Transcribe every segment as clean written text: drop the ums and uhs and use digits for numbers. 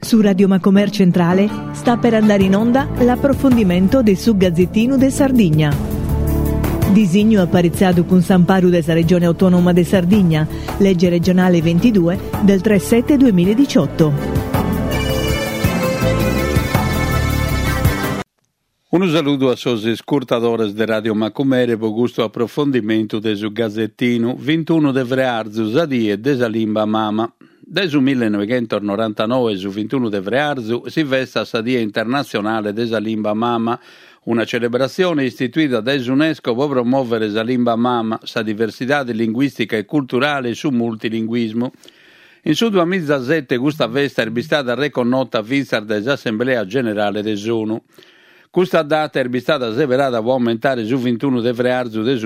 Su Radio Macomer Centrale sta per andare in onda l'approfondimento del su Gazzettino de Sardegna. Disegno apparizzato con Samparu della Regione Autonoma de Sardegna, legge regionale 22 del 3/7/2018. Un saluto a sosi scurtadores de Radio Macomere per questo approfondimento del su Gazzettino 21 de Vrearzu, Zadie de Salimba Mama. Dal 1999 su 21 de Vrearzu si vesta la Dia Internazionale de Salimba Mama, una celebrazione istituita dall'UNESCO per promuovere Salimba Mama, sa diversità linguistica e culturale e su multilinguismo. In su 2017 questa festa è stata riconosciuta vinta dall'Assemblea Generale dell'ONU. Questa data è stata severata per aumentare su 21 de Vrearzu del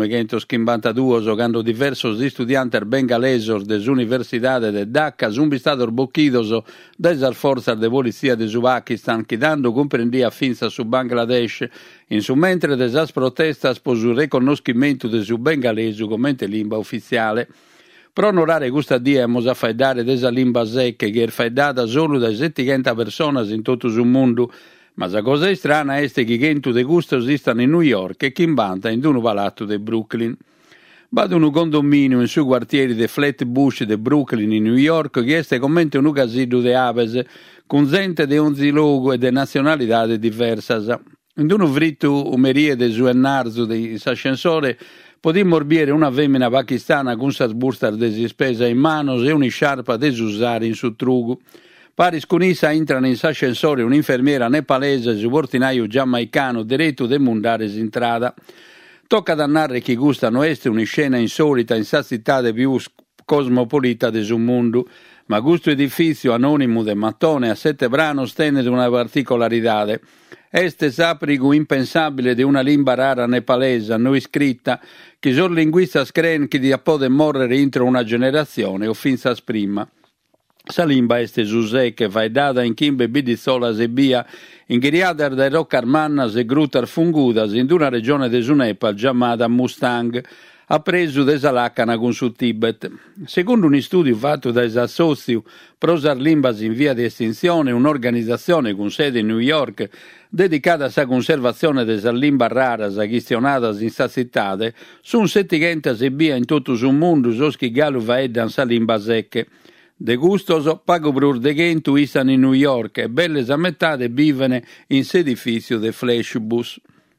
1952, giocando diversi studenti bengalesi dell'Università de Dhaka, sono stati bocchidos dalle forze di polizia del Pakistan, che dando comprendia finza su Bangladesh, in su mentre delle proteste per il riconoscimento del bengalese come lingua ufficiale. Per onorare questa dia abbiamo faidare della lingua secca, che è faidata solo da 700 persone in tutto il mondo. Ma la cosa strana è che gente di gusto esistono in New York e che invanta in un palazzo di Brooklyn. Vado in un condominio in su quartieri di Flatbush di Brooklyn in New York che è come un casino di aves con gente di ogni luogo e di nazionalità diverse. In un fritto umeriede su Ennarzo di ascensore potremmo morbire una femmina pakistana con sa sbursta di spesa in mano e un'isciarpa di usare in su trugo. Paris Cunissa entrano in ascensore un'infermiera nepalese e un portinaio giamaicano diretto de mundares in strada. Tocca dannare chi gustano este una scena insolita in sa città più cosmopolita del mondo, ma questo edificio anonimo de mattone a 7 brano stende una particolarità. Este saprigo impensabile di una lingua rara nepalese, non scritta, che solo linguista scren che di può morrere entro una generazione o finza prima. Sa limba este Giuseppe che va data in kimbe bidizzola e via, in ghiriader dai roccarmannas e grutar fungudas in una regione de Nepal chiamata Mustang, a preso de Salacana con su Tibet. Secondo un studio fatto da Associu Prosar Limbas in via di estinzione, un'organizzazione con sede in New York dedicata alla conservazione delle limba rara gestionata in sta città, sono 700 e via in tutto il mondo, so che galu va edan sa limba secche. De gustoso pago brur de gentu isano in New York e belle zamettate vivono in sedificio de Flashbus.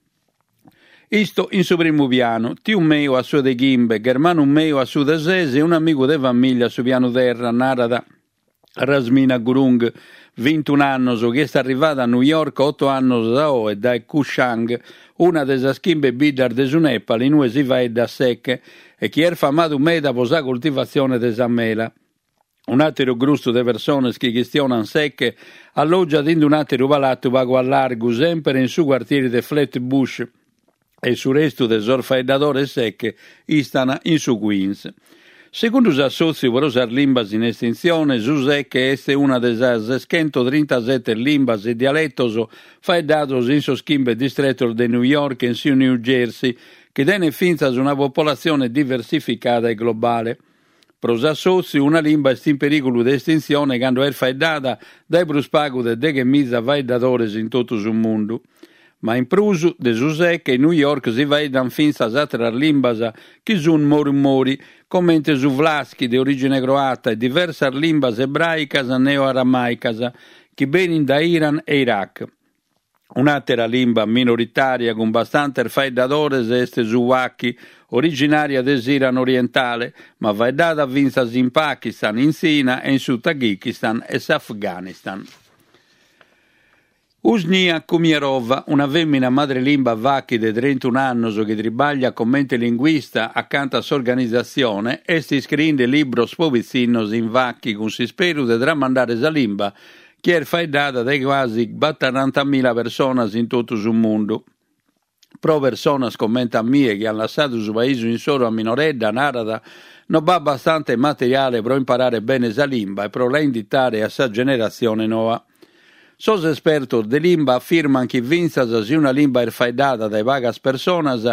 Isto in suo primo piano, ti un meo a suo de gimbe, germano un meo a suo de sese e un amico de famiglia su piano terra, narada Rasmina Gurung, 21 anni, che è arrivata a New York 8 anni da o e da Kushang, una delle schimbe bidar de Nepal, in cui si va da secche, e chi è famato meda per la coltivazione de samela. Un altro gruppo di persone che gestionano secche alloggia in un altro palazzo vago a largo, sempre in su quartieri di Flatbush e sul resto del sorfaedatore secche istana in su Queens. Secondo gli associ per usare limbas in estinzione, Giuseppe è una delle 637 limbas e dialettos faedatos in so schimbe distretto di New York e in su New Jersey, che tiene finza su una popolazione diversificata e globale. Prosassozi una lingua è in pericolo di estinzione quando è faedata dai bruspago de che misa vaedatores in tutto il mondo. Ma in prusu de Giuseppe in New York si vaedan finza altre limbas che sono mori, come su vlaschi di origine croata e diverse limbas ebraicas neo-aramaicas che vengono da Iran e Iraq. Un'altra lingua minoritaria con bastante faedatores è Zuwaki, originaria dell'Iran orientale, ma va data vinta in Pakistan, in Sina e in su Tagikistan e Afghanistan. Usnia Kumierova, una femmina madrelingua vacchi di 31 anni che tribaglia come linguista accanto a s'organizzazione, scrive libro Spovizzinos in vacchi con si spero di tramandare la lingua, che è faedata dai quasi 40.000 persone in tutto il mondo. Pro persone commenta a me che hanno lasciato il paese in solo a minoredda, narada, non va abbastanza materiale per imparare bene la lingua e per la indicare a sa generazione nuova. Sos espertos de lingua afirman che vinza si una lingua è faedata dai vagas personas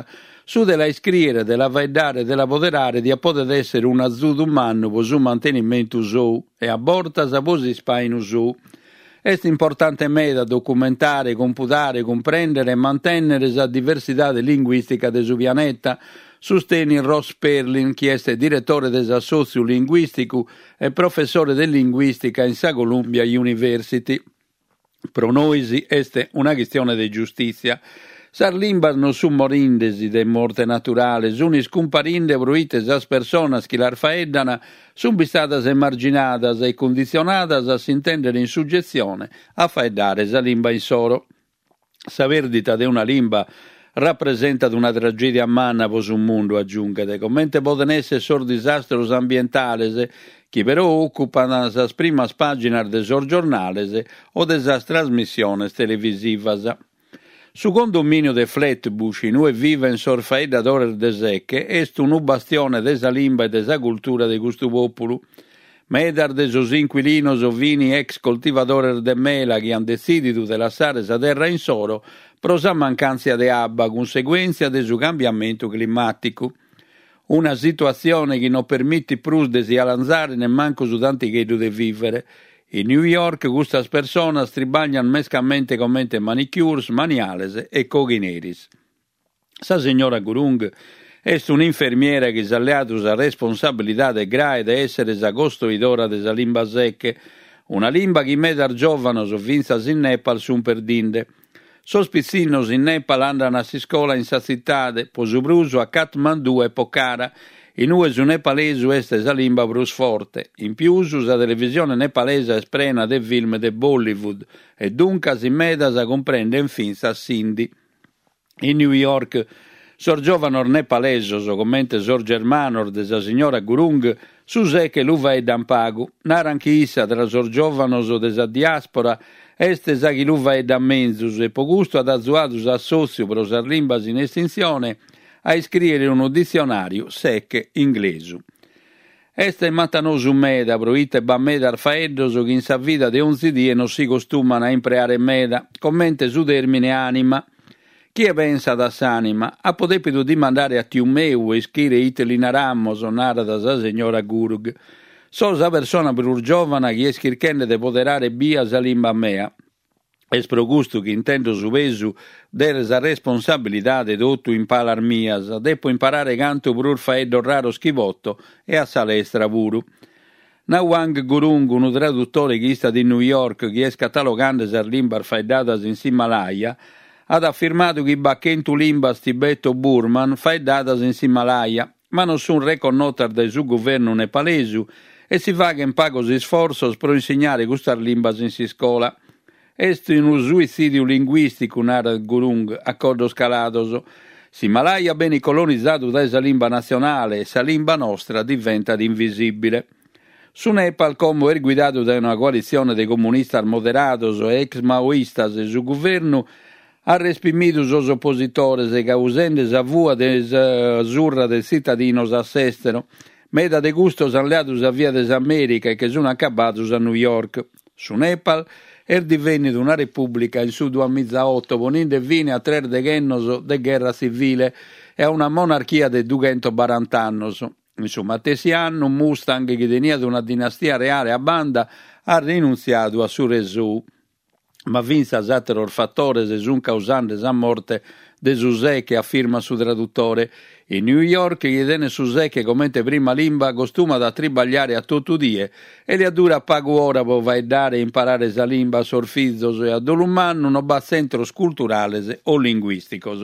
su della iscriere, della vaidare, della poderare di poter essere un azudo umano per su mantenimento suo e a borta sa posi spaino su. È importante da documentare, computare, comprendere e mantenere la diversità linguistica del suo pianeta, sostiene Ross Perlin, che è direttore dell'assozio linguistico e professore di linguistica in Sa Columbia University. Pro noi è una questione di giustizia. Sar limba non su morindesi de morte naturale, sono scomparinde bruite as personas che l'arfaeddana sono bistadas emarginadas e condizionadas a s'intendere in suggezione a faeddare sa limba in soro. Sa perdita de una limba rappresenta una tragedia manna per un mondo, aggiungete, commente poten essere sor disastros ambientales che però occupano las primas paginas de sor giornales o de sas trasmissiones televisivas. Su condominio de Flatbush, in cui vive in sorfaeda d'ore de secche, est un bastione de sa limba e de sa cultura de questo popolo. Medar de sos inquilinos ovini ex coltivadores de mela che han decidido de lasciare sa terra in soro pro sa mancanza de abba, conseguenza de su cambiamento climatico. Una situazione che non permette più de si alanzare nemmanco su tanti chedo de vivere. In New York queste persone tribagliano mescamente commente manicures, maniales e coghineris. Sa signora Gurung è un'infermiera che ha alleato la responsabilità de grae de essere sa costruidora de sa limba secche, una limba che medar giovanos vinzas in Nepal sun perdinde. Sospizzinos in Nepal andano a scuola in sa cittade, posubruso a Kathmandu e Pokhara, in cui su nepalese est sa limba brus forte. In più la televisione nepalese esprena de film de Bollywood e dunque si meda sa comprende infine sa Sindhi. In New York sor giovanor nepalesos o commente sor germanor de sa signora Gurung su se che l'uva è d'ampagu. Naran chi issa tra sor giovanos o de sa diaspora este sa chi l'uva è da menzus e po gusto ad azuadus assozio pro sar limbas in estinzione a iscrivere un dizionario secche inglesu. Este matanosu meda, proite ba meda arfaeddoso che in sa vita de 11 die non si costumano a impreare meda, commente su termine anima. Chi è pensa da s'anima, ha potepido di mandare a tiumeu e scrivere itelina ramos o nara da sa signora Gurug. So sa persona più giovane che è schirchende de poderare via sa limba mea. Es pro gusto che intendo su pesu dere sa responsabilità de tutto impalar mias, deppo imparare canto pur faeddo raro schivotto e a salestra puru. Nawang Gurung, un traduttore che sta di New York, che è catalogando sa limba faeddatas in Himalaya, ha affermato che i bacchentu limbas tibeto-burman faeddatas in Himalaya, ma non sono riconosciuti dal suo governo nepalese e si fa che in pagos sforzi per insegnare queste limbas in si scuola. Est in un suicidio linguistico, narra Gurung, accordo scaladoso. S'Himalaya bene colonizzato da esa limba nazionale e sa limba nostra diventa invisibile. Su Nepal, come è guidato da una coalizione dei comunisti moderados e ex-maoistas e su governo, ha respinto sos oppositores e causende sa vua azzurra del cittadinos assestero, meda de gustos alleados a via des America e che sono accabatos a New York. Su Nepal è divenuta una repubblica in su 2008, ponendo fine a 3 decenni di guerra civile e a una monarchia di 240 anni. Insomma, a tesi anni un Mustang che tenia una dinastia reale a banda ha rinunziato a su resù, ma vinse a zateror fattores e sun causantes a morte de Susè che affirma su traduttore. In New York gli tiene Susè che commente prima limba costuma da tribagliare a tutto die e le dura pago ora per vaidare e imparare sa limba sorfizzos e a dolumano non va centros culturales o linguisticos.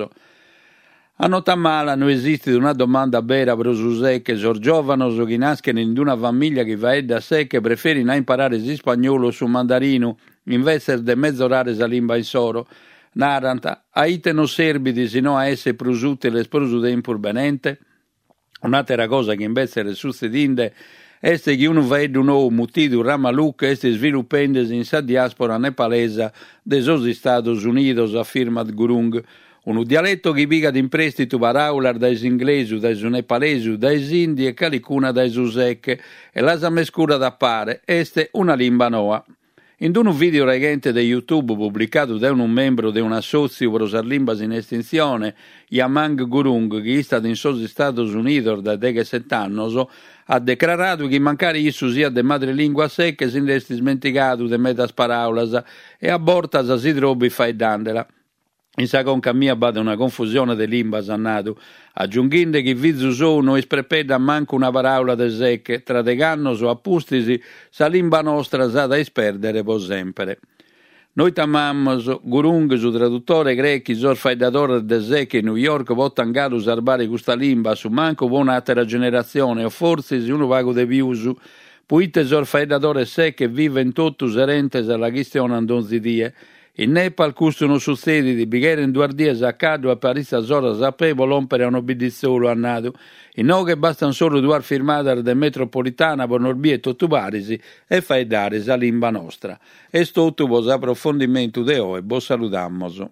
A nota mala non esiste una domanda vera per Susè che sor giovanos che nascono in una famiglia che va da sé che preferino a imparare si spagnolo su mandarino invece de mezzorare sa limba in soro. Naranta, aite non serbidi sino a essere più utile e più imperbenente. Un'altra cosa che invece è succedendo è che uno vede un uomo mutido ramaluc e si sviluppando in sa diaspora nepalese dei Stati Uniti, afferma Gurung. Un dialetto che piga in prestito paraular dai inglesi, dai nepalesi, dai indi e calicuna dai susecche e la sa mescura da pare, este una limba noa. In un video recente di YouTube pubblicato da un membro di un assozio per usare limbas in estinzione, Yamang Gurung, che è stato in Stati Uniti da 17 anni, ha dichiarato che mancare gli sia de madrelingua secche si resti smenticato de metas paraulas e a bortas si trovi faidandela. In sa conca mia bada una confusione de limbas annato, aggiunghinde che vizu sono isprepeda manco una parola de secche, tra de gannos o appustisi, sa limba nostra sa da isperdere po sempre. Noi tamamos, Gurung, su traduttore grechi, sor faidatore de secche in New York, votan galu sarbare questa limba, su manco buon'altra generazione, o forse si uno vago de viusu, puite sor faidatore secche vive in tutto serentes alla questione andonzi die. In Nepal custano succedi di bighere in 2 dies a cado a Parisa Zora sapevo l'ompere a un obbedizzolo annato. In no che bastano solo 2 firmate de metropolitana per norbietto tubarisi e fai dare sa limba nostra. E sto tuvo approfondimento de oe, bo saludammoso.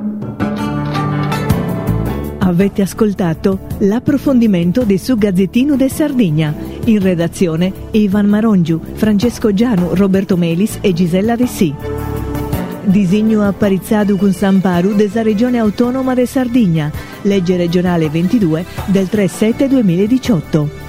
Avete ascoltato l'approfondimento del Sugazzettino de Sardegna. In redazione Ivan Marongiu, Francesco Gianu, Roberto Melis e Gisella Dessì. Disegno apparizzato con Samparu della Regione Autonoma de Sardegna, legge regionale 22 del 3/7/2018.